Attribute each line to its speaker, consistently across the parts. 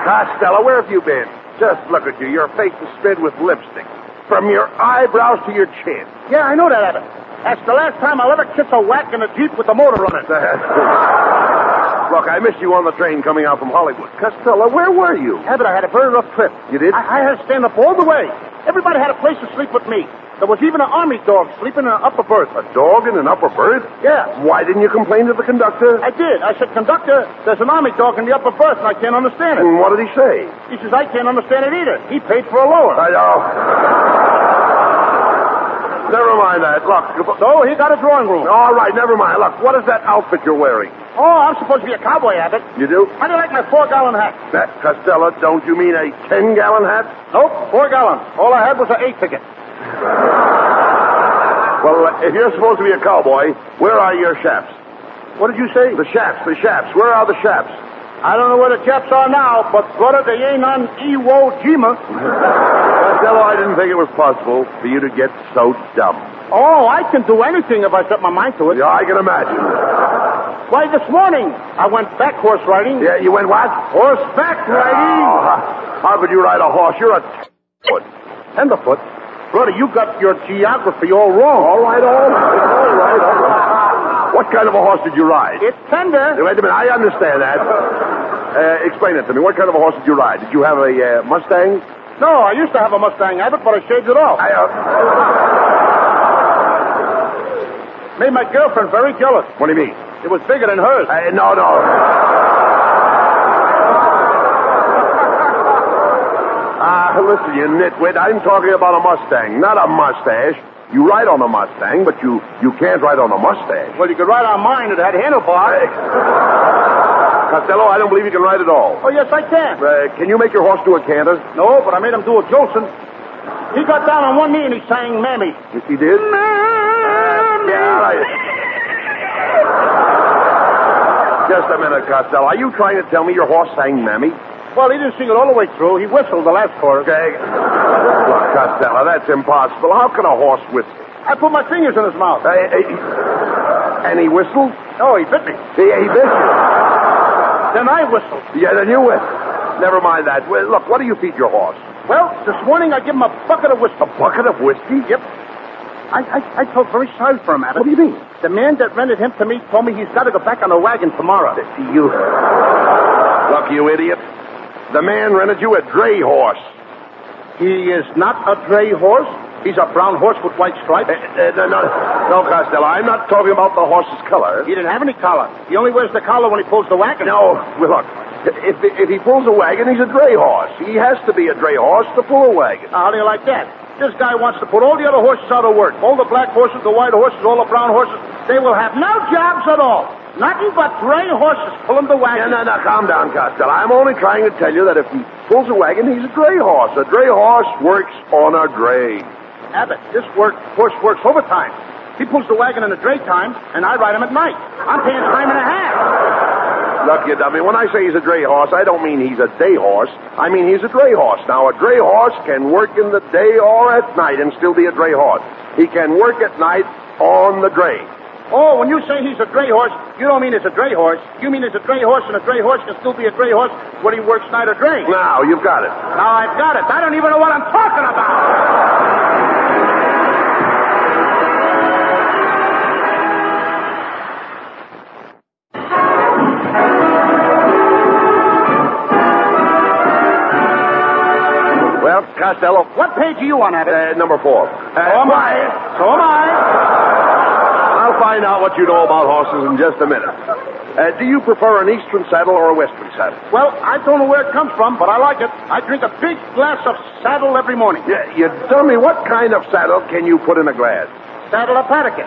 Speaker 1: Costello, where have you been? Just look at you. Your face is smeared with lipstick. From your eyebrows to your chin.
Speaker 2: Yeah, I know that, Abbott. That's the last time I'll ever kiss a whack in a Jeep with a motor on it.
Speaker 1: Look, I missed you on the train coming out from Hollywood. Costello, where were you?
Speaker 2: Abbott, I had a very rough trip.
Speaker 1: You did?
Speaker 2: I had to stand up all the way. Everybody had a place to sleep with me. There was even an army dog sleeping in an upper berth.
Speaker 1: A dog in an upper berth?
Speaker 2: Yeah.
Speaker 1: Why didn't you complain to the conductor?
Speaker 2: I did. I said, conductor, there's an army dog in the upper berth, and I can't understand it.
Speaker 1: And what did he say?
Speaker 2: He says, I can't understand it either. He paid for a lower.
Speaker 1: I know. Never mind that. Look.
Speaker 2: So he got a drawing room.
Speaker 1: All right, never mind. Look, what is that outfit you're wearing?
Speaker 2: Oh, I'm supposed to be a cowboy, Abbott.
Speaker 1: You do?
Speaker 2: How do you like my 4-gallon hat?
Speaker 1: That, Costello, don't you mean a 10-gallon hat?
Speaker 2: Nope, 4 gallons. All I had was an 8 ticket.
Speaker 1: Well, if you're supposed to be a cowboy, where are your chaps?
Speaker 2: What did you say?
Speaker 1: The chaps. Where are the chaps?
Speaker 2: I don't know where the chaps are now, but brother, they ain't on Iwo Jima.
Speaker 1: Costello, I didn't think it was possible for you to get so dumb.
Speaker 2: Oh, I can do anything if I set my mind to it.
Speaker 1: Yeah, I can imagine.
Speaker 2: Why, this morning, I went back horse riding.
Speaker 1: Yeah, you went what?
Speaker 2: Horseback riding.
Speaker 1: Oh, how could you ride a horse? You're a foot.
Speaker 2: Tenderfoot. Brother, you got your geography all wrong.
Speaker 1: All right. What kind of a horse did you ride?
Speaker 2: It's tender.
Speaker 1: Wait a minute, I understand that. Explain it to me. What kind of a horse did you ride? Did you have a Mustang?
Speaker 2: No, I used to have a Mustang, Abbott, but I shaved it off. Made my girlfriend very jealous.
Speaker 1: What do you mean?
Speaker 2: It was bigger than hers.
Speaker 1: No. Listen, you nitwit, I'm talking about a Mustang, not a mustache. You ride on a Mustang, but you can't ride on a mustache.
Speaker 2: Well, you could ride on mine. It had handlebars.
Speaker 1: Costello, I don't believe you can ride at all.
Speaker 2: Oh, yes, I can.
Speaker 1: Can you make your horse do a canter?
Speaker 2: No, but I made him do a Jolson. He got down on one knee and he sang Mammy.
Speaker 1: Yes, he did?
Speaker 2: Mammy.
Speaker 1: Just a minute, Costello. Are you trying to tell me your horse sang Mammy?
Speaker 2: Well, he didn't sing it all the way through. He whistled the last chorus.
Speaker 1: Okay. Look, Costello, that's impossible. How can a horse whistle?
Speaker 2: I put my fingers in his mouth.
Speaker 1: And he whistled?
Speaker 2: No, he bit me.
Speaker 1: He bit you?
Speaker 2: Then I whistled.
Speaker 1: Yeah, then you whistled. Never mind that. Well, look, what do you feed your horse?
Speaker 2: Well, this morning I give him a bucket of whiskey.
Speaker 1: A bucket of whiskey?
Speaker 2: Yep. I felt very sorry for him, Abbott.
Speaker 1: What do you mean?
Speaker 2: The man that rented him to me told me he's got to go back on the wagon tomorrow.
Speaker 1: Look, you idiot. The man rented you a dray horse.
Speaker 2: He is not a dray horse. He's a brown horse with white stripes.
Speaker 1: No, Costello, I'm not talking about the horse's color.
Speaker 2: He didn't have any collar. He only wears the collar when he pulls the wagon.
Speaker 1: No, well, look, if he pulls a wagon, he's a dray horse. He has to be a dray horse to pull a wagon.
Speaker 2: How do you like that? This guy wants to put all the other horses out of work. All the black horses, the white horses, all the brown horses. They will have no jobs at all. Nothing but dray horses pulling the wagon.
Speaker 1: No, calm down, Costello. I'm only trying to tell you that if he pulls a wagon, he's a dray horse. A dray horse works on a dray.
Speaker 2: Abbott, this horse works overtime. He pulls the wagon in the dray time, and I ride him at night. I'm paying time and a half.
Speaker 1: Look, you dummy, when I say he's a dray horse, I don't mean he's a day horse. I mean he's a dray horse. Now, a dray horse can work in the day or at night and still be a dray horse. He can work at night on the dray.
Speaker 2: Oh, when you say he's a dray horse, you don't mean it's a dray horse. You mean it's a dray horse, and a dray horse can still be a dray horse when he works night or dray.
Speaker 1: Now, you've got it.
Speaker 2: Now I've got it. I don't even know what I'm talking about.
Speaker 1: Well, Costello.
Speaker 2: What page are you on, Abbott?
Speaker 1: Number 4.
Speaker 2: So am I.
Speaker 1: I'll find out what you know about horses in just a minute. Do you prefer an eastern saddle or a western saddle?
Speaker 2: Well, I don't know where it comes from, but I like it. I drink a big glass of saddle every morning.
Speaker 1: Yeah, you tell me, what kind of saddle can you put in a glass?
Speaker 2: Saddle a Paticus.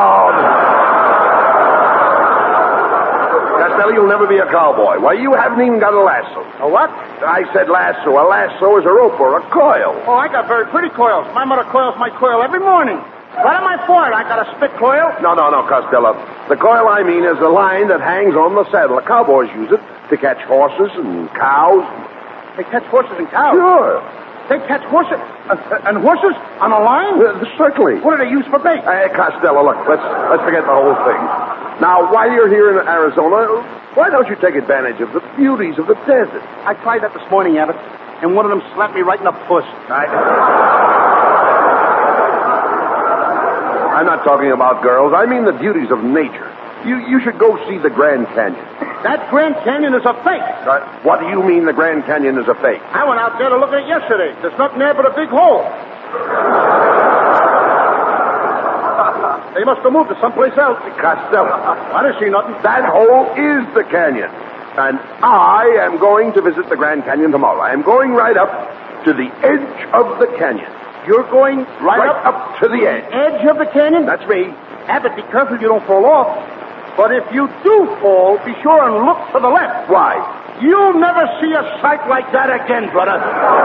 Speaker 1: Costello, you'll never be a cowboy. Why, you haven't even got a lasso.
Speaker 2: A what?
Speaker 1: I said lasso. A lasso is a rope or a coil.
Speaker 2: Oh, I got very pretty coils. My mother coils my coil every morning. What am I for? I got a spit coil?
Speaker 1: No, Costello. The coil I mean is the line that hangs on the saddle. The cowboys use it to catch horses and cows.
Speaker 2: They catch horses and cows?
Speaker 1: Sure.
Speaker 2: They catch horses and horses on a line?
Speaker 1: Certainly.
Speaker 2: What do they use for bait?
Speaker 1: Costello, look, let's forget the whole thing. Now, while you're here in Arizona, Why don't you take advantage of the beauties of the desert?
Speaker 2: I tried that this morning, Abbott, and one of them slapped me right in the puss.
Speaker 1: I'm not talking about girls. I mean the beauties of nature. You should go see the Grand Canyon.
Speaker 2: That Grand Canyon is a fake.
Speaker 1: What do you mean the Grand Canyon is a fake?
Speaker 2: I went out there to look at it yesterday. There's nothing there but a big hole. They must have moved to someplace else.
Speaker 1: Costello.
Speaker 2: I didn't see nothing.
Speaker 1: That hole is the canyon. And I am going to visit the Grand Canyon tomorrow. I am going right up to the edge of the canyon.
Speaker 2: You're going right
Speaker 1: up to the edge.
Speaker 2: Edge of the canyon?
Speaker 1: That's me.
Speaker 2: Abbott, be careful you don't fall off. But if you do fall, be sure and look to the left.
Speaker 1: Why?
Speaker 2: You'll never see a sight like that again, brother.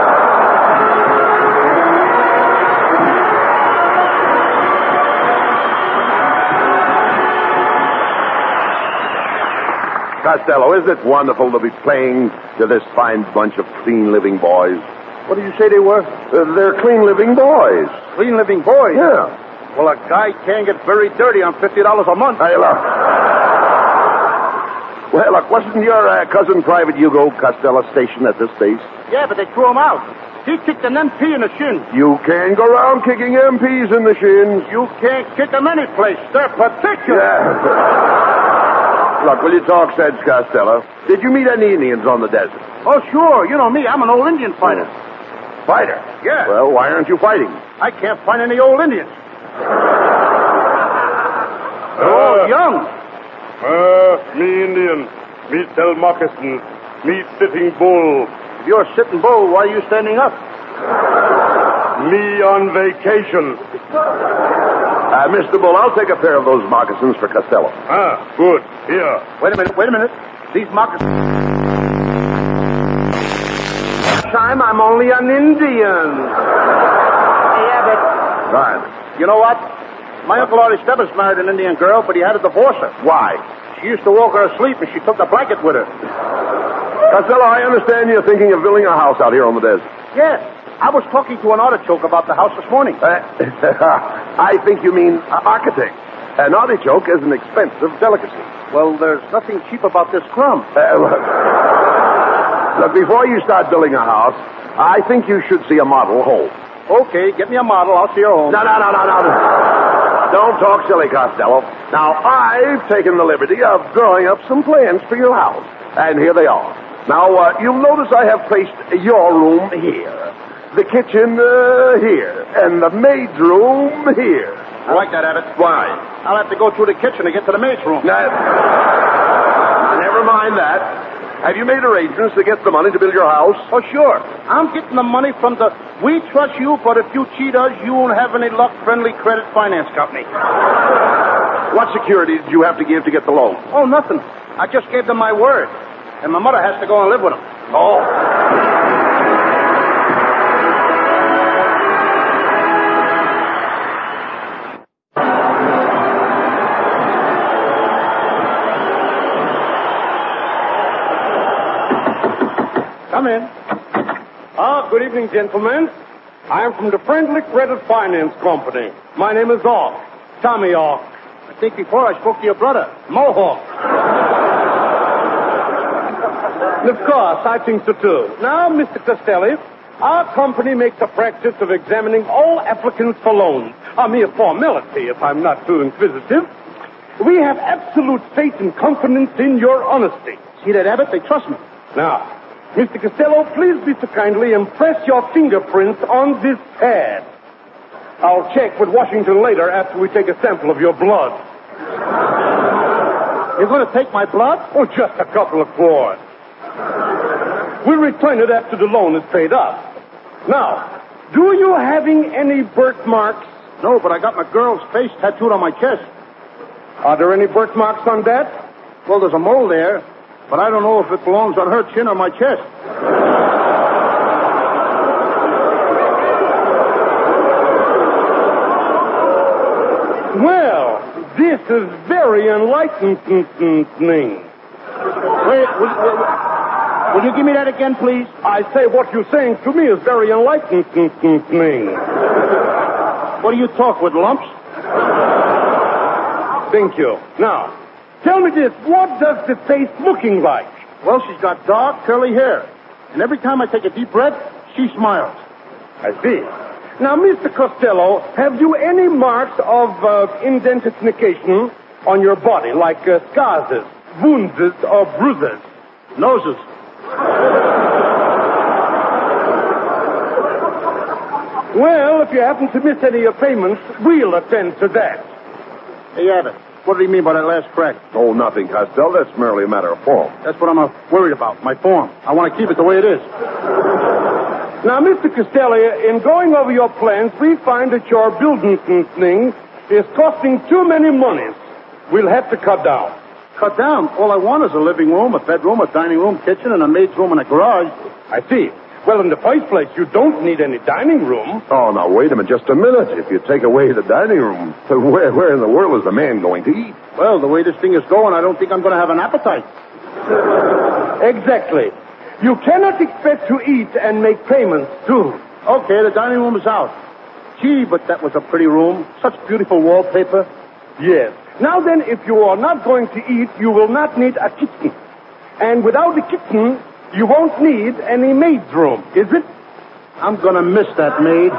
Speaker 1: Costello, isn't it wonderful to be playing to this fine bunch of clean living boys?
Speaker 2: What did you say they were?
Speaker 1: They're clean living boys.
Speaker 2: Clean living boys?
Speaker 1: Yeah.
Speaker 2: Well, a guy can't get very dirty on $50 a month.
Speaker 1: Hey, look. Well, look, wasn't your cousin Private Hugo Costello stationed at this base?
Speaker 2: Yeah, but they threw him out. He kicked an MP in the shin.
Speaker 1: You can't go around kicking MPs in the shins.
Speaker 2: You can't kick them any place. They're particular.
Speaker 1: Yeah. Look, will you talk sense, Costello? Did you meet any Indians on the desert?
Speaker 2: Oh, sure. You know me. I'm an old Indian fighter.
Speaker 1: Fighter?
Speaker 2: Yeah.
Speaker 1: Well, why aren't you fighting?
Speaker 2: I can't find any old Indians. Young.
Speaker 3: Me Indian. Me sell moccasins. Me sitting bull.
Speaker 2: If you're a sitting bull, why are you standing up?
Speaker 3: Me on vacation.
Speaker 1: Mr. Bull, I'll take a pair of those moccasins for Costello.
Speaker 3: Good. Here.
Speaker 2: Wait a minute. These moccasins... Time I'm only an Indian. Hey, Abbott.
Speaker 1: Right.
Speaker 2: You know what? My Uncle Artie Stebbins married an Indian girl, but he had to divorce her.
Speaker 1: Why?
Speaker 2: She used to walk her asleep, and she took the blanket with her.
Speaker 1: Costello, I understand you're thinking of building a house out here on the desert.
Speaker 2: Yes. I was talking to an artichoke about the house this morning.
Speaker 1: I think you mean architect. An artichoke is an expensive delicacy.
Speaker 2: Well, there's nothing cheap about this crumb.
Speaker 1: Look, before you start building a house, I think you should see a model home.
Speaker 2: Okay, get me a model. I'll see your home.
Speaker 1: No. Don't talk silly, Costello. Now, I've taken the liberty of drawing up some plans for your house. And here they are. Now, you'll notice I have placed your room here. The kitchen here. And the maid's room here.
Speaker 2: I like that, Abbott.
Speaker 1: Why?
Speaker 2: I'll have to go through the kitchen to get to the maid's room.
Speaker 1: Never mind that. Have you made arrangements to get the money to build your house?
Speaker 2: Oh, sure. I'm getting the money from the We Trust You, but if you cheat us, you won't have any luck friendly credit finance company.
Speaker 1: What security did you have to give to get the loan?
Speaker 2: Oh, nothing. I just gave them my word. And my mother has to go and live with them.
Speaker 1: Oh.
Speaker 2: Come in.
Speaker 3: Good evening, gentlemen. I am from the Friendly Credit Finance Company. My name is Hawk. Tommy Hawk.
Speaker 2: I think before I spoke to your brother, Mohawk.
Speaker 3: Of course, I think so too. Now, Mr. Costello, our company makes a practice of examining all applicants for loans. A mere formality, if I'm not too inquisitive. We have absolute faith and confidence in your honesty.
Speaker 2: See that, Abbott? They trust me.
Speaker 3: Now, Mr. Costello, please be so kindly and press your fingerprints on this pad. I'll check with Washington later after we take a sample of your blood.
Speaker 2: You're going to take my blood?
Speaker 3: Oh, just a couple of quarts. We'll return it after the loan is paid up. Now, do you having any birthmarks?
Speaker 2: No, but I got my girl's face tattooed on my chest.
Speaker 3: Are there any birthmarks on that?
Speaker 2: Well, there's a mole there, but I don't know if it belongs on her chin or my chest.
Speaker 3: Well, this is very enlightening.
Speaker 2: Wait, will you give me that again, please?
Speaker 3: I say what you're saying to me is very enlightening.
Speaker 2: What do you talk with, lumps?
Speaker 3: Thank you. Now, Tell me this, what does the face looking like?
Speaker 2: Well, she's got dark, curly hair. And every time I take a deep breath, she smiles.
Speaker 3: I see. Now, Mr. Costello, have you any marks of indentification on your body, like scars, wounds, or bruises?
Speaker 2: Noses.
Speaker 3: Well, if you happen to miss any of your payments, we'll attend to that.
Speaker 2: Hey, Abbott, what did he mean by that last crack?
Speaker 1: Oh, nothing, Costello. That's merely a matter of form.
Speaker 2: That's what I'm worried about, my form. I want to keep it the way it is.
Speaker 3: Now, Mr. Costello, in going over your plans, we find that your building thing is costing too many monies. We'll have to cut down.
Speaker 2: Cut down? All I want is a living room, a bedroom, a dining room, kitchen, and a maid's room and a garage.
Speaker 3: I see. Well, in the first place, you don't need any dining room.
Speaker 1: Oh, now, wait a minute, just a minute. If you take away the dining room, where in the world is the man going to eat?
Speaker 2: Well, the way this thing is going, I don't think I'm going to have an appetite.
Speaker 3: Exactly. You cannot expect to eat and make payments, too.
Speaker 2: Okay, the dining room is out. Gee, but that was a pretty room. Such beautiful wallpaper.
Speaker 3: Yes. Now then, if you are not going to eat, you will not need a kitchen. And without a kitchen, you won't need any maid's room, is it?
Speaker 2: I'm going to miss that maid.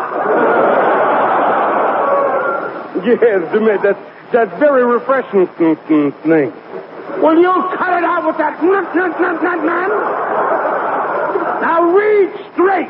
Speaker 3: Yes, the maid. That's very refreshing thing.
Speaker 2: Will you cut it out with that nut, man? Now read straight.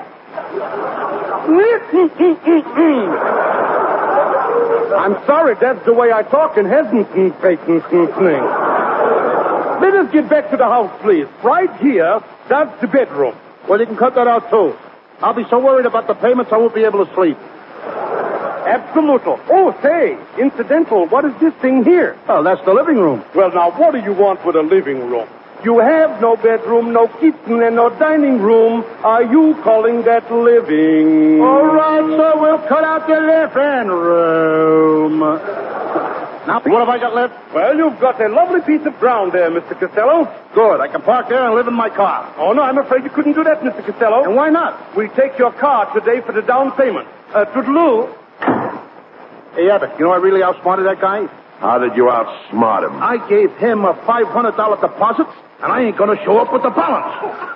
Speaker 3: I'm sorry, that's the way I talk in Hesington, thing. Let us get back to the house, please. Right here, that's the bedroom.
Speaker 2: Well, you can cut that out, too. I'll be so worried about the payments, I won't be able to sleep.
Speaker 3: Absolutely. Oh, say, incidental, what is this thing here?
Speaker 2: Oh, that's the living room.
Speaker 3: Well, now, what do you want with a living room? You have no bedroom, no kitchen, and no dining room. Are you calling that living?
Speaker 2: All right, sir, we'll cut out the living room. Now, what have I got left?
Speaker 3: Well, you've got a lovely piece of ground there, Mr. Costello.
Speaker 2: Good. I can park there and live in my car.
Speaker 3: Oh, no, I'm afraid you couldn't do that, Mr. Costello.
Speaker 2: And why not?
Speaker 3: We'll take your car today for the down payment. Toodaloo.
Speaker 2: Hey, Abbott, you know I really outsmarted that guy?
Speaker 1: How did you outsmart him?
Speaker 2: I gave him a $500 deposit, and I ain't going to show up with the balance.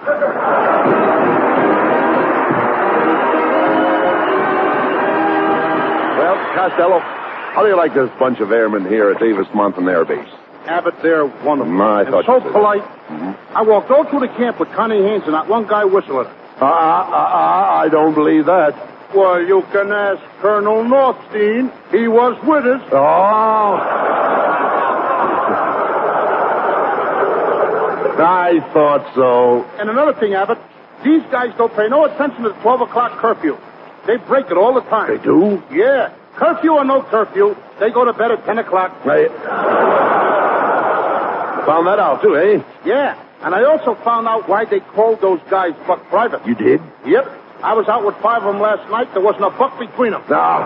Speaker 1: Well, Costello, how do you like this bunch of airmen here at Davis Mountain Air Base?
Speaker 2: Abbott, they're wonderful.
Speaker 1: I
Speaker 2: and
Speaker 1: thought
Speaker 2: so
Speaker 1: you said
Speaker 2: polite.
Speaker 1: Mm-hmm.
Speaker 2: I walked all through the camp with Connie Haynes and not one guy whistling.
Speaker 1: I don't believe that.
Speaker 2: Well, you can ask Colonel Northstein. He was with us.
Speaker 1: Oh. I thought so.
Speaker 2: And another thing, Abbott, these guys don't pay no attention to the 12 o'clock curfew. They break it all the time.
Speaker 1: They do?
Speaker 2: Yeah. Curfew or no curfew, they go to bed at 10 o'clock.
Speaker 1: Right. Found that out, too, eh?
Speaker 2: Yeah. And I also found out why they called those guys Buck Private.
Speaker 1: You did?
Speaker 2: Yep. I was out with 5 of them last night. There wasn't a buck between them.
Speaker 1: No.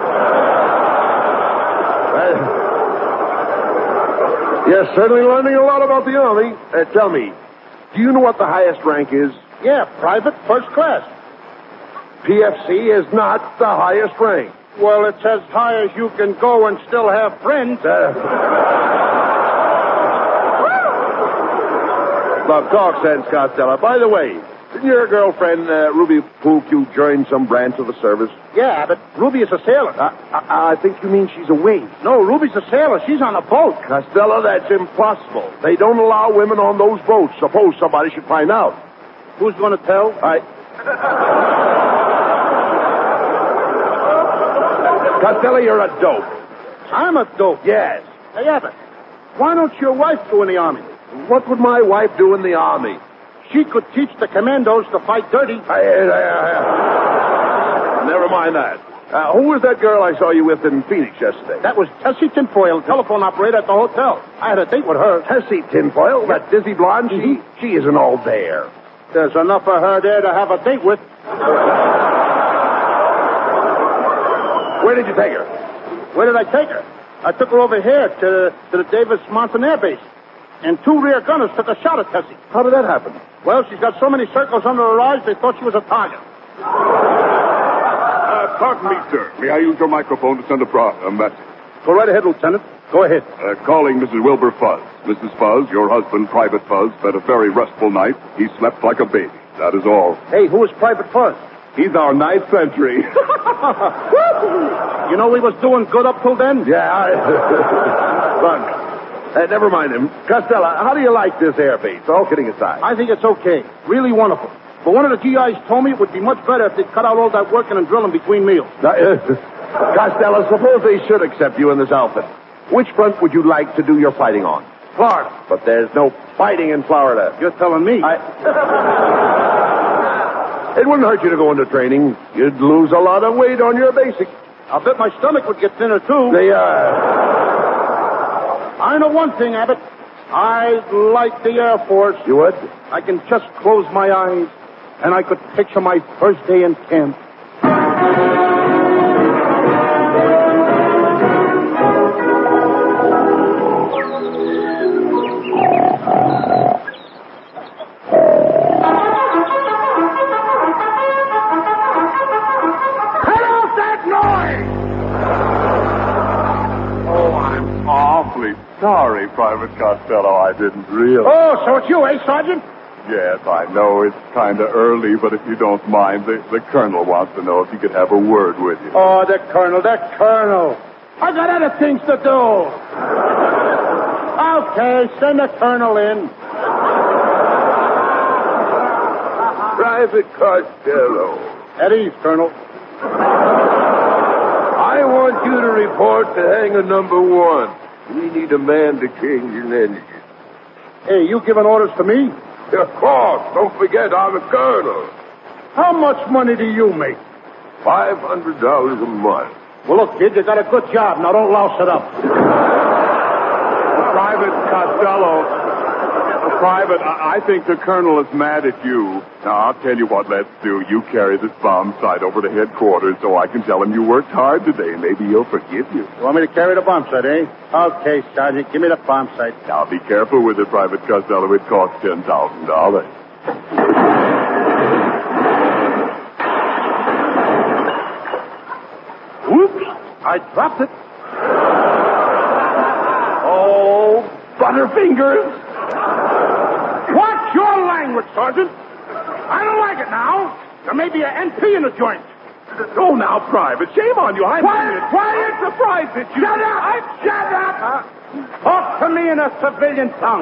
Speaker 1: You're certainly learning a lot about the Army. Tell me, do you know what the highest rank is?
Speaker 2: Yeah, private, first class.
Speaker 1: PFC is not the highest rank.
Speaker 2: Well, it's as high as you can go and still have friends.
Speaker 1: Look, talk sense, Costello. By the way, didn't your girlfriend, Ruby Pook, join some branch of the service?
Speaker 2: Yeah, but Ruby is a sailor.
Speaker 1: I think you mean she's away.
Speaker 2: No, Ruby's a sailor. She's on a boat.
Speaker 1: Costello, that's impossible. They don't allow women on those boats. Suppose somebody should find out.
Speaker 2: Who's going to tell?
Speaker 1: Costello, you're a dope.
Speaker 2: I'm a dope.
Speaker 1: Yes.
Speaker 2: Hey, Abbott, why don't your wife go in the Army?
Speaker 1: What would my wife do in the Army?
Speaker 2: She could teach the commandos to fight dirty.
Speaker 1: Never mind that. Who was that girl I saw you with in Phoenix yesterday?
Speaker 2: That was Tessie Tinfoil, telephone operator at the hotel. I had a date with her.
Speaker 1: Tessie Tinfoil? That dizzy blonde?
Speaker 2: Mm-hmm.
Speaker 1: She isn't all there.
Speaker 2: There's enough of her there to have a date with.
Speaker 1: Where did you take her?
Speaker 2: Where did I take her? I took her over here to the Davis Mountain Air Base. And 2 rear gunners took a shot at Tessie.
Speaker 1: How did that happen?
Speaker 2: Well, she's got so many circles under her eyes, they thought she was a target.
Speaker 4: Pardon me, sir. May I use your microphone to send a message?
Speaker 2: Go right ahead, Lieutenant. Go ahead.
Speaker 4: Calling Mrs. Wilbur Fuzz. Mrs. Fuzz, your husband, Private Fuzz, spent a very restful night. He slept like a baby. That is all.
Speaker 2: Hey, who is Private Fuzz?
Speaker 4: He's our night sentry.
Speaker 2: You know we was doing good up till then?
Speaker 1: Yeah, Look, never mind him. Costello, how do you like this air base? All kidding aside.
Speaker 2: I think it's okay. Really wonderful. But one of the GIs told me it would be much better if they'd cut out all that working and drilling between meals.
Speaker 1: Costello, suppose they should accept you in this outfit. Which front would you like to do your fighting on?
Speaker 2: Florida.
Speaker 1: But there's no fighting in Florida.
Speaker 2: You're telling me.
Speaker 1: It wouldn't hurt you to go into training. You'd lose a lot of weight on your basic.
Speaker 2: I'll bet my stomach would get thinner, too. I know one thing, Abbott. I like the Air Force.
Speaker 1: You would?
Speaker 2: I can just close my eyes, and I could picture my first day in camp.
Speaker 4: Sorry, Private Costello, I didn't realize.
Speaker 2: Oh, so it's you, eh, Sergeant?
Speaker 4: Yes, I know it's kind of early, but if you don't mind, the Colonel wants to know if he could have a word with you.
Speaker 2: Oh, the Colonel. I got other things to do. Okay, send the Colonel in.
Speaker 1: Private Costello.
Speaker 2: At ease, Colonel.
Speaker 1: I want you to report to hangar number 1. We need a man to change an engine.
Speaker 2: Hey, you giving orders to me?
Speaker 1: Of course. Don't forget, I'm a colonel.
Speaker 2: How much money do you make?
Speaker 1: $500 a month.
Speaker 2: Well, look, kid, you got a good job. Now, don't louse it up.
Speaker 4: Private Costello. Private, I think the Colonel is mad at you. Now, I'll tell you what let's do. You carry this bomb sight over to headquarters so I can tell him you worked hard today. Maybe he'll forgive you.
Speaker 2: You want me to carry the bomb sight, eh? Okay, Sergeant, give me the bomb sight.
Speaker 4: Now, be careful with it, Private Costello. It costs $10,000.
Speaker 2: Whoops, I dropped it.
Speaker 1: Oh, Butterfingers.
Speaker 2: Watch your language, Sergeant. I don't like it now. There may be an NP in the joint.
Speaker 4: Oh, now, Private, shame on you.
Speaker 2: Quiet!
Speaker 4: Surprised at you.
Speaker 2: Shut up! Talk to me in a civilian tongue.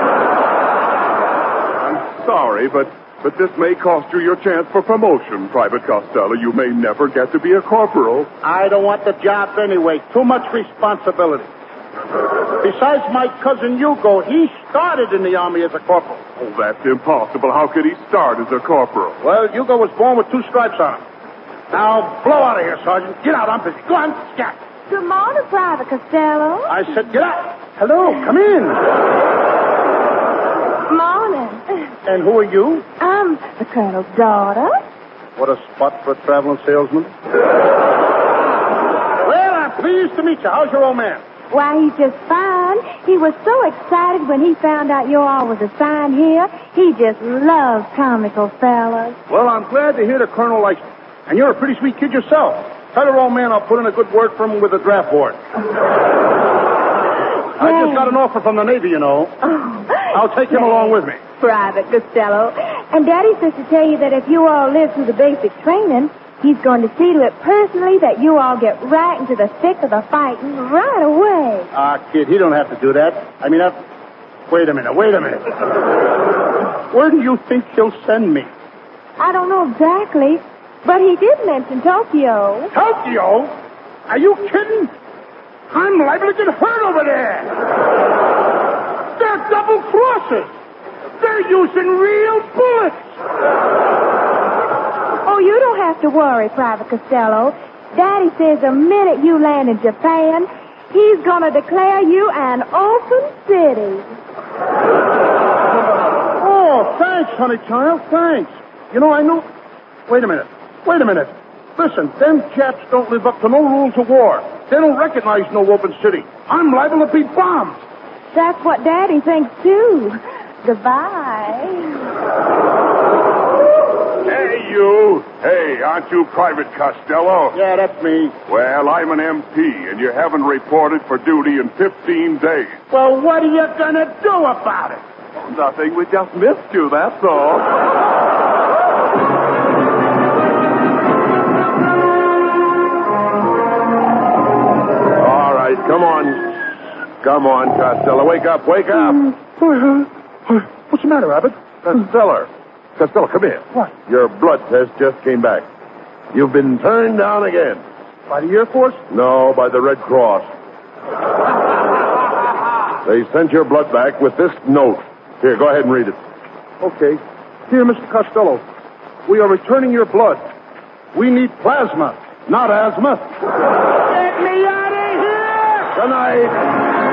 Speaker 4: I'm sorry, but this may cost you your chance for promotion, Private Costello. You may never get to be a corporal.
Speaker 2: I don't want the job anyway. Too much responsibility. Besides my cousin Hugo, he started in the Army as a corporal.
Speaker 4: Oh, that's impossible. How could he start as a corporal?
Speaker 2: Well, Hugo was born with 2 stripes on him. Now, blow out of here, Sergeant. Get out, I'm busy. Go on, scat.
Speaker 5: Good morning, Private Costello.
Speaker 2: I said get out. Hello, come in.
Speaker 5: Morning.
Speaker 2: And who are you?
Speaker 5: I'm the Colonel's daughter.
Speaker 2: What a spot for a traveling salesman. Well, I'm pleased to meet you. How's your old man?
Speaker 5: Why, he's just fine. He was so excited when he found out you all was assigned here. He just loves comical fellas.
Speaker 2: Well, I'm glad to hear the Colonel likes you. And you're a pretty sweet kid yourself. Tell your old man I'll put in a good word for him with the draft board. I just got an offer from the Navy, you know. I'll take him along with me.
Speaker 5: Private Costello. And Daddy says to tell you that if you all live through the basic training, he's going to see to it personally that you all get right into the thick of the fighting right away.
Speaker 2: Kid, he don't have to do that. I mean, wait a minute. Where do you think he'll send me?
Speaker 5: I don't know exactly, but he did mention Tokyo.
Speaker 2: Tokyo? Are you kidding? I'm liable to get hurt over there. They're double crosses. They're using real bullets.
Speaker 5: Oh, you don't have to worry, Private Costello. Daddy says the minute you land in Japan, he's going to declare you an open city.
Speaker 2: Oh, thanks, honey child, thanks. You know, I knew... Wait a minute. Listen, them chaps don't live up to no rules of war. They don't recognize no open city. I'm liable to be bombed.
Speaker 5: That's what Daddy thinks, too. Goodbye.
Speaker 4: Hey, you. Hey, aren't you Private Costello?
Speaker 2: Yeah, that's me.
Speaker 4: Well, I'm an MP, and you haven't reported for duty in 15 days.
Speaker 2: Well, what are you gonna do about it?
Speaker 4: Nothing. We just missed you, that's all.
Speaker 1: All right, come on. Come on, Costello. Wake up, wake up.
Speaker 2: What's the matter, Abbott?
Speaker 1: Costello, come here.
Speaker 2: What?
Speaker 1: Your blood test just came back. You've been turned down again.
Speaker 2: By the Air Force?
Speaker 1: No, by the Red Cross. They sent your blood back with this note. Here, go ahead and read it.
Speaker 2: Okay. Here, Mr. Costello. We are returning your blood. We need plasma, not asthma. Get me out of here!
Speaker 1: Good night.